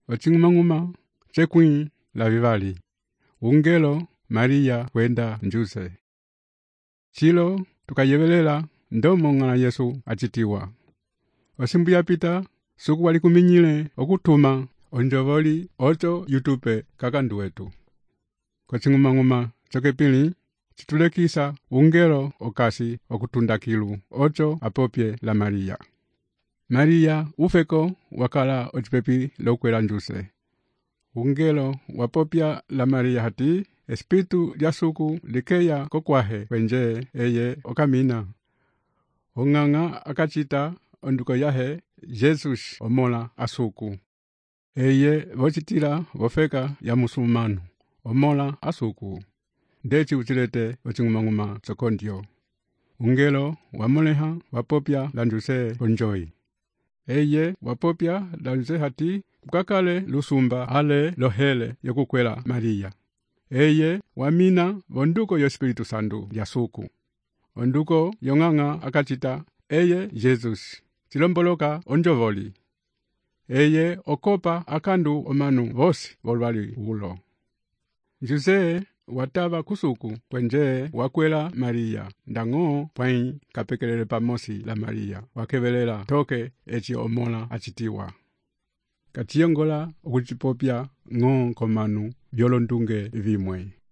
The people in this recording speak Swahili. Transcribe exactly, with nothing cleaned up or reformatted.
Ochingumanguma chekwi la vivali. Ungelo Maria kwenda njuse. Chilo tukayevelela ndomo ng'ala Yesu achitiwa. Osimbu ya pita suku wali kuminyile okutuma onjovoli ocho yutupe kakandu wetu. Kochingumanguma chokepili chitulekisa ungelo okasi okutundakilu ocho apopye la Maria. Maria ufeko wakala ochipepi lokwela njuse. Ungelo wapopya la Maria hati espiritu lya suku likeya kokwahe kwenje eye okamina. Onganga akachita onduko yahe Jesus omola asuku. Eye vochitila vofeka ya musulmanu omola asuku. Dechi uchilete ochingumanguma chokondio. Ungelo wamoleha wapopya la njuse onjoi. Eye wapopya la njuse hati kukakale lusumba ale lohele yokukwela Maria. Eye wamina vonduko yo Espiritu Santu ya suku. Onduko yonganga akachita eye Jesus. Chilomboloka onjovoli. Eye okopa akandu omanu vosi volvali ulo. Njuse watava kusuku kwenje wakwela Maria. Ndango pwain kapekelele pamosi la Maria. Wakevelela toke echi omola achitiwa. Kachiongola ukuchipopya ngo komanu vyolondunge vimwe.